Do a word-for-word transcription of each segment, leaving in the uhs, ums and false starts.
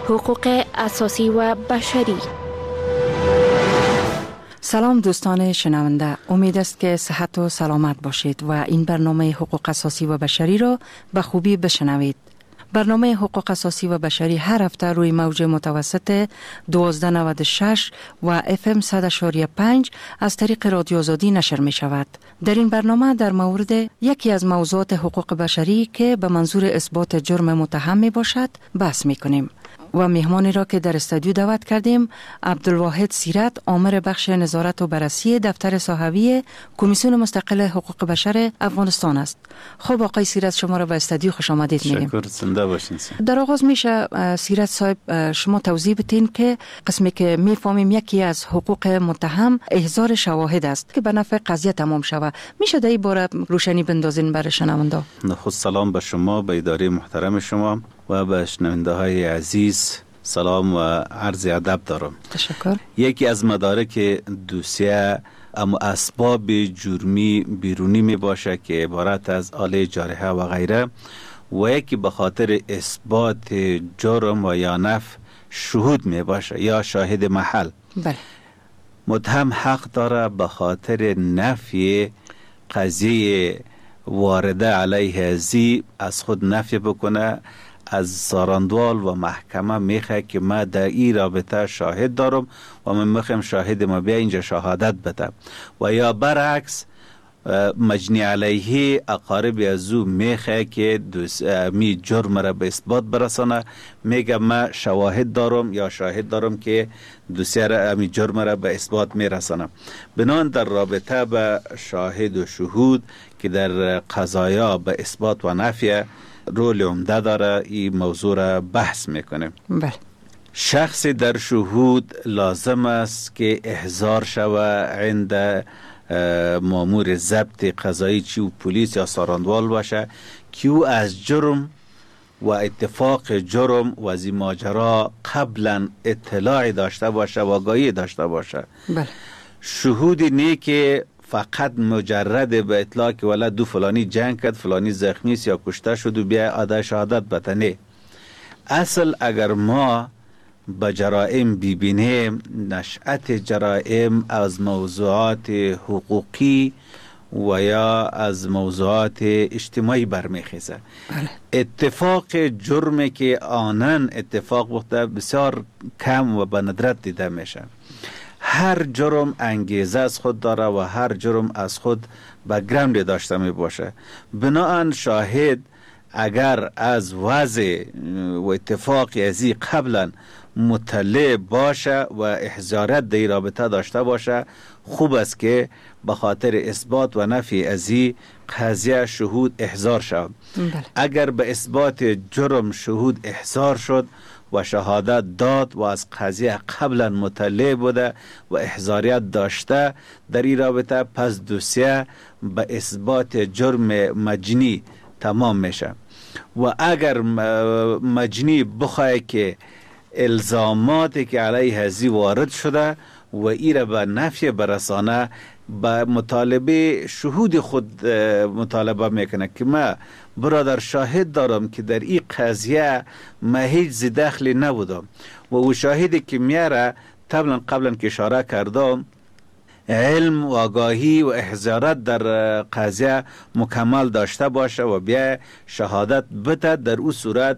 حقوق اساسی و بشری. سلام دوستان شنونده، امید است که صحت و سلامت باشید و این برنامه حقوق اساسی و بشری را به خوبی بشنوید. برنامه حقوق اساسی و بشری هر هفته روی موج متوسط دوازده نود و شش و اف ام صد و پنج از طریق رادیو آزادی نشر می شود. در این برنامه در مورد یکی از موضوعات حقوق بشری که به منظور اثبات جرم متهم می باشد بحث می کنیم. و مهمانی را که در استودیو دعوت کردیم عبدالواحد سیرت، آمر بخش نظارت و بررسی دفتر صحوی کمیسیون مستقل حقوق بشر افغانستان است. خب آقای سیرت، شما را به استودیو خوش آمدید میگیم. شکر، زنده باشین. در آغاز میشه سیرت صاحب شما توضیح بدین که قسمی که میفهمیم یکی از حقوق متهم احضار شواهد است که به نفع قضیه تمام شود. میشه در این باره روشنی بندازین برای شنونده؟ خود سلام به شما، به اداره محترم شما و به شنونده های عزیز سلام و عرض ادب دارم. تشکر. یکی از مدارک دوسیه اما اسباب جرمی بیرونی می باشه که عبارت از آله جارحه و غیره و یکی به خاطر اثبات جرم و یا نفی شهود می باشه یا شاهد محل. بله. متهم حق داره به خاطر نفی قضیه وارده علیه ازی از خود نفی بکنه، از ساراندوال و محکمه میخواه که ما در این رابطه شاهد دارم و من میخوام شاهد ما بیا اینجا شهادت بده، و یا برعکس مجنی علیه اقارب از او میخواه که می جرم را به اثبات برسانه، میگه ما شواهد دارم یا شاهد دارم که دوسیه را می جرم را به اثبات میرسانه. بنان در رابطه به شاهد و شهود که در قضایا به اثبات و نفی رول عمده داره، این موضوع را بحث میکنه. بله. شخص در شهود لازم است که احضار شوه عند مامور ضبط قضایی، چی و پلیس یا ساراندوال باشه، که او از جرم و اتفاق جرم و از این ماجرا قبلا اطلاع داشته باشه و آگاهی داشته باشه. بله. شهودی نه که فقط مجرد به اطلاع که ولی دو فلانی جنگ کرد، فلانی زخمی است یا کشته شد و بیا ادای شهادت بده. نه، اصل اگر ما به جرائم ببینیم، نشأت جرائم از موضوعات حقوقی و یا از موضوعات اجتماعی برمیخیزه. بله. اتفاق جرمی که آنن اتفاق بوده بسیار کم و به ندرت دیده میشه. هر جرم انگیزه از خود داره و هر جرم از خود بک‌گراند داشته می باشه. بناهن شاهد اگر از وضع و اتفاق ازی قبلا مطلع باشه و احضاریت در رابطه داشته باشه، خوب است که به خاطر اثبات و نفی ازی قضیه شهود احضار شد. بله. اگر به اثبات جرم شهود احضار شد و شهادت داد و از قضیه قبلا مطلع بوده و احضاریت داشته در این رابطه، پس دوسیه به اثبات جرم مجنی تمام میشه. و اگر مجنی بخواه که الزاماتی که علیه ازی وارد شده و ایره به نفی برسانه، به مطالبه شهود خود مطالبه میکنه که ما برادر شاهد دارم که در این قضیه ما هیچ زی دخلی نبودم و او شاهدی که میاره قبلا قبلا که اشاره کردم علم و آگاهی و احضارات در قضیه مکمل داشته باشه و بیا شهادت بده، در او صورت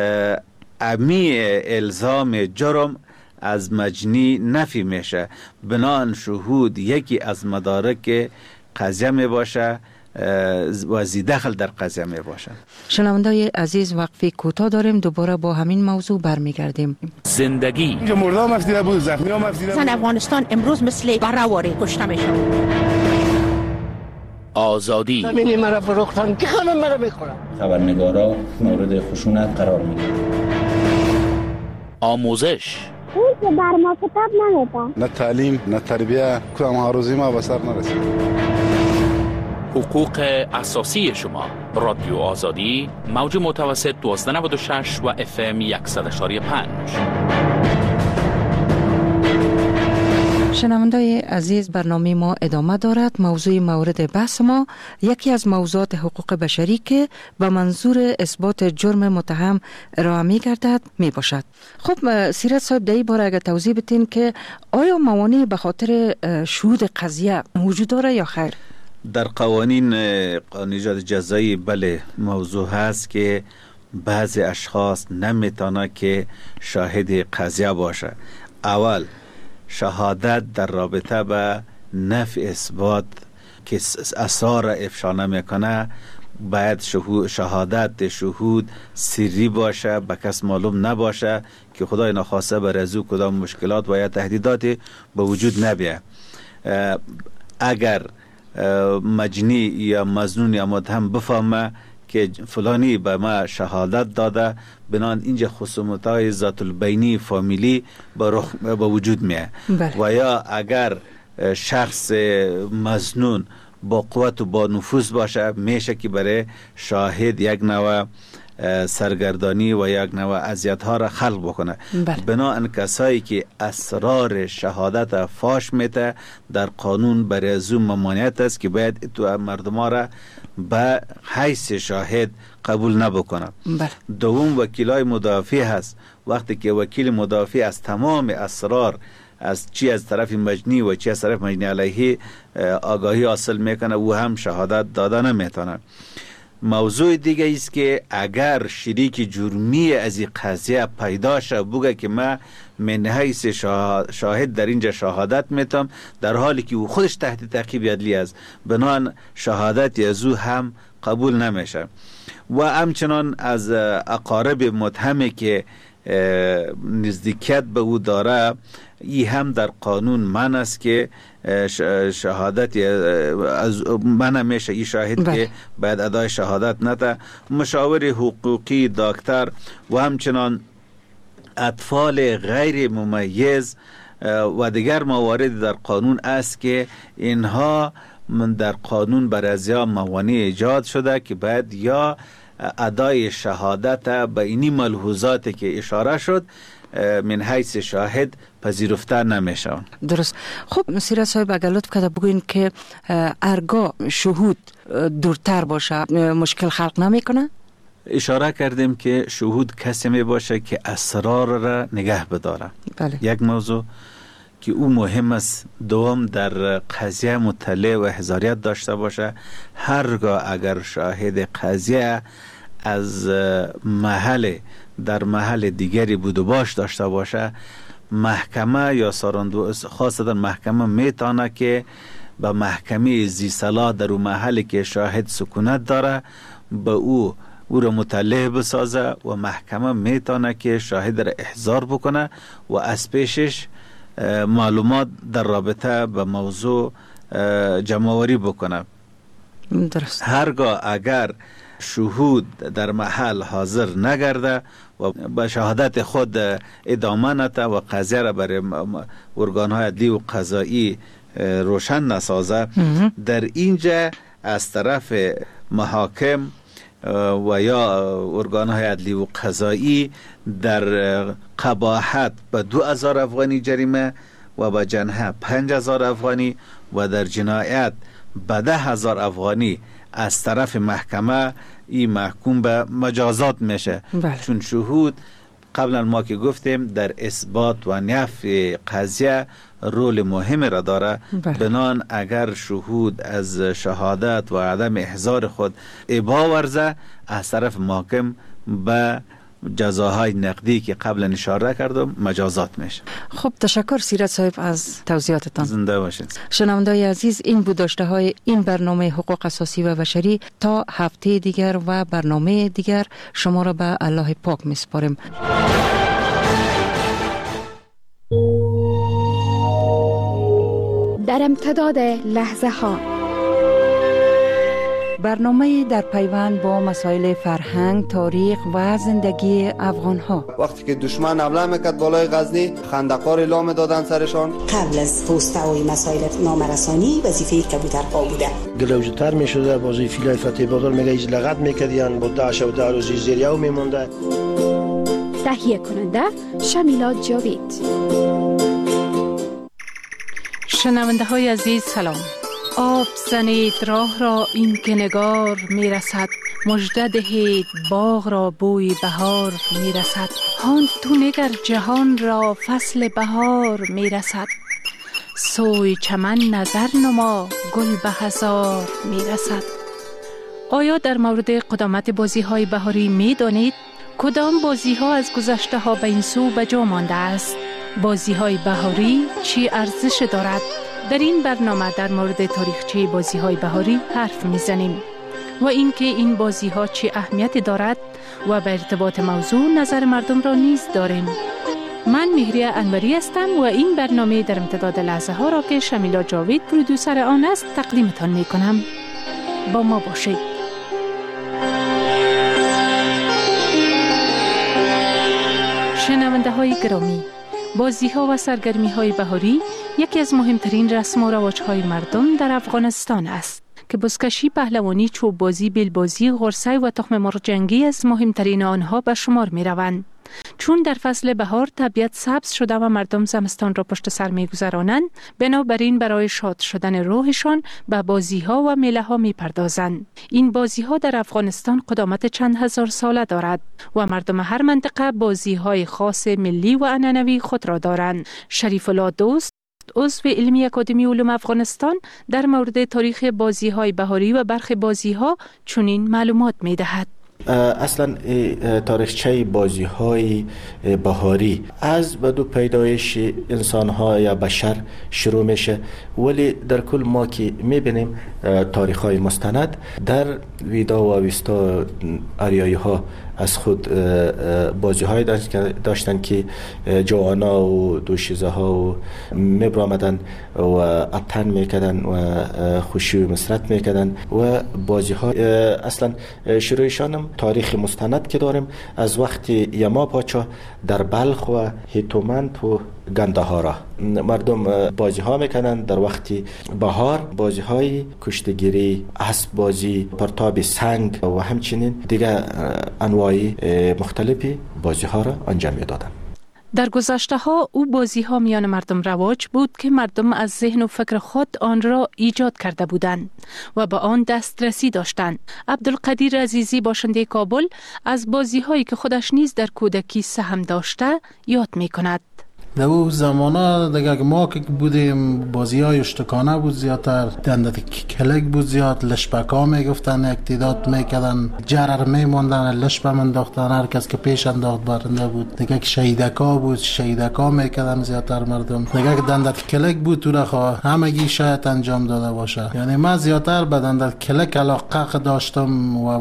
امی الزام جرم از مجنی نفی میشه. بنان شهود یکی از مدارک قضیه می باشه و زی دخل در قضیه می باشه. شنوندای عزیز، وقفی کوتاه داریم، دوباره با همین موضوع برمیگردیم. زندگی اینجا مرده هم افزیده بود، زخمی هم افزیده بود. زن افغانستان امروز مثل برهواری کشته میشه. آزادی زمینی مرا فروختن که همه مرا میخورن. خبرنگارا مورد خشونت قرار میگیرن. آموزش اون که بر ما کتاب نمیده. نه تعلیم نه تربیه، کدام هاروزی ما به سر نرسید. حقوق اساسی شما. رادیو آزادی، موج متوسط دوازده نود و شش و اف ام صد و پنج. شنوندای عزیز، برنامه ما ادامه دارد. موضوع مورد بحث ما یکی از موضوعات حقوق بشری که به منظور اثبات جرم متهم ارائه می گردد می باشد. خب سیرت صاحب، در این باره اگر توضیح بدین که آیا موانع به خاطر شهود قضیه وجود داره یا خیر؟ در قوانین قانون جزایی بله موضوع هست که بعضی اشخاص نمیتونه که شاهد قضیه باشه. اول شهادت در رابطه به نفی اثبات که اسرار افشا نمیکنه باید شهادت شهود سری باشه، به کس معلوم نباشه که خدای نخواسته بر از او کدام مشکلات و یا تهدیدات به وجود نبیه. اگر مجنی یا مظنون یا متهم بفهمه که فلانی به ما شهادت داده، بنان اینجا خصومت‌های ذات البینی فامیلی به وجود میه. و یا اگر شخص مظنون با قوت و با نفوذ باشه، میشه که برای شاهد یک نوع سرگردانی و یک نوع اذیت ها را خلق بکنه. بنابراین کسایی که اسرار شهادت فاش میته در قانون برای از اون ممانعت است که باید تو مردم ها را به حیث شاهد قبول نبکنه. دوم وکیلای مدافع هست. وقتی که وکیل مدافع از تمام اسرار از چی از طرف مجنی و چی از طرف مجنی علیه آگاهی حاصل میکنه، او هم شهادت داده نمیتونه. موضوع دیگه است که اگر شریک جرمی از این قضیه پیدا شه بگه که من من حیث شاهد در اینجا شهادت میتم، در حالی که او خودش تحت تعقیب عدلی است، بنان شهادت از او هم قبول نمیشه. و همچنان از اقارب متهمی که نزدیکیت به او داره، ای هم در قانون من است که شهادت از من میشه ای شاهد بله. که باید ادای شهادت نده. مشاور حقوقی، دکتر و همچنان اطفال غیر ممیز و دیگر موارد در قانون است که اینها من در قانون بر ازیا موانع ایجاد شده که باید یا ادای شهادت به اینی ملحوظاتی که اشاره شد من حیث شاهد پذیرفته نمیشه. درست. خب سیرت صاحب اگر لطف کرده بگوین که ارگاه شهود دورتر باشه مشکل خلق نمیکنه؟ اشاره کردیم که شهود کسی می باشه که اسرار را نگه بداره. بله. یک موضوع که او مهم است. دوم در قضیه مطلع و حضاریت داشته باشه. هرگاه اگر شاهد قضیه از محل در محل دیگری بود و باش داشته باشه، محکمه یا ساراندو خاصتا محکمه میتونه که به محکمه زی صلاح در اون محلی که شاهد سکونت داره به او او را مطلع بسازه و محکمه میتونه که شاهد را احضار بکنه و از پیشش معلومات در رابطه به موضوع جمع‌آوری بکنه. درست. هرگاه اگر شهود در محل حاضر نگرده و به شهادت خود ادامه نده و قضیه را برای ارگان‌های عدلی و قضایی روشن نسازه، در اینجا از طرف محاکم و یا ارگان‌های عدلی و قضایی در قباحت به دو هزار افغانی جریمه و به جنحه پنج هزار افغانی و در جنایت به ده هزار افغانی از طرف محکمه این محکوم به مجازات میشه. بله. چون شهود قبلا ما که گفتیم در اثبات و نفی قضیه رول مهم را داره. بله. بنان اگر شهود از شهادت و عدم احضار خود ابا ورزه، از طرف محکم به جزاهای نقدی که قبلا اشاره کردم مجازات میشه. خب تشکر سیرت صاحب از توضیحاتتان. زنده باشید. شنوندای عزیز، این بود داشته های این برنامه حقوق اساسی و بشری. تا هفته دیگر و برنامه دیگر شما را به الله پاک میسپاریم. در امتداد لحظه ها برنامه در پیوند با مسائل فرهنگ، تاریخ و زندگی افغان ها. وقتی که دشمن حمله میکرد بالای غزنی، خندقار اعلام دادن سرشان. قبل از پست‌های مسائل نامرسانی وظیفه کبوترها بوده. گلوجتر میشده، بازی فیلای فتح بادر میگه ایز لغت میکردین با داعش و در روزی زیریو میمونده. تهیه کننده شمیلات جاوید. شنونده های عزیز سلام. آب زنید راه را این که نگار می رسد، مژده دهید باغ را بوی بهار می رسد. هان تو نگر جهان را فصل بهار می رسد، سوی چمن نظر نما گل به هزار می رسد. آیا در مورد قدامت بازی های بهاری می دانید؟ کدام بازی ها از گذشته ها به این سو به جا مانده است؟ بازی های بهاری چی ارزش دارد؟ در این برنامه در مورد تاریخچه بازی های بهاری حرف میزنیم و اینکه این بازی ها چی اهمیت دارد و به ارتباط موضوع نظر مردم را نیز داریم. من مهریه انوری هستم و این برنامه در امتداد لحظه ها را که شمیلا جاوید پرودوسر آن است تقدیمتان می کنم. با ما باشید. شنونده های گرامی، بازی ها و سرگرمی های بهاری یکی از مهمترین رسم و رواج های مردم در افغانستان است که بزکشی، پهلوانی، چوب بازی، بیل بازی، غرسه و تخم مرغ جنگی از مهمترین آنها به شمار می روند. چون در فصل بهار طبیعت سبز شده و مردم زمستان را پشت سر می گذرانند، بنابراین برای شاد شدن روحشان به بازی ها و میله ها می پردازند. این بازی ها در افغانستان قدامت چند هزار ساله دارد و مردم هر منطقه بازی های خاص ملی و عنعنوی خود را دارند. شریف الله دوست، عضو علمی اکادمی علوم افغانستان، در مورد تاریخ بازی های بهاری و برخی بازی ها چنین معلومات می دهد. اصلا تاریخچه بازی های بهاری از بدو پیدایش انسان ها یا بشر شروع میشه، ولی در کل ما که میبینیم تاریخ های مستند در ویدا و ویستا آریایی ها از خود بازی های داشتن که جوانا و دوشیزه ها و میبرامدن و ابتن میکدن و خوشی و مسرت میکدن و بازی ها اصلا شروعشان تاریخ مستند که داریم از وقت یما پاچا در بلخ و هیتومند و گندهارا مردم بازی ها میکنن. در وقت بهار بازی های کشتگیری، اسب بازی، پرتاب سنگ و همچنین دیگر انواع مختلفی بازی ها را انجام میدادن. در گذشته ها او بازی ها میان مردم رواج بود که مردم از ذهن و فکر خود آن را ایجاد کرده بودند و به آن دسترسی داشتند. عبدالقدیر عزیزی باشنده کابل از بازی هایی که خودش نیز در کودکی سهم داشته یاد می کند. در اون زمانه دیگه که ما که بودیم بازی های اشتکانه بود زیادتر، دندت کلک بود زیاد، لشپک ها میگفتن اقتداد میکردن، جرر میموندن، لشپ منداختن، هر کس که پیش انداخت برنده بود. دیگه که شهیدک ها بود، شهیدک ها میکردن زیادتر مردم. دیگه که دندت کلک بود تو رخوا همگی شاید انجام داده باشه. یعنی من زیادتر به دندت کلک علاقه داشتم و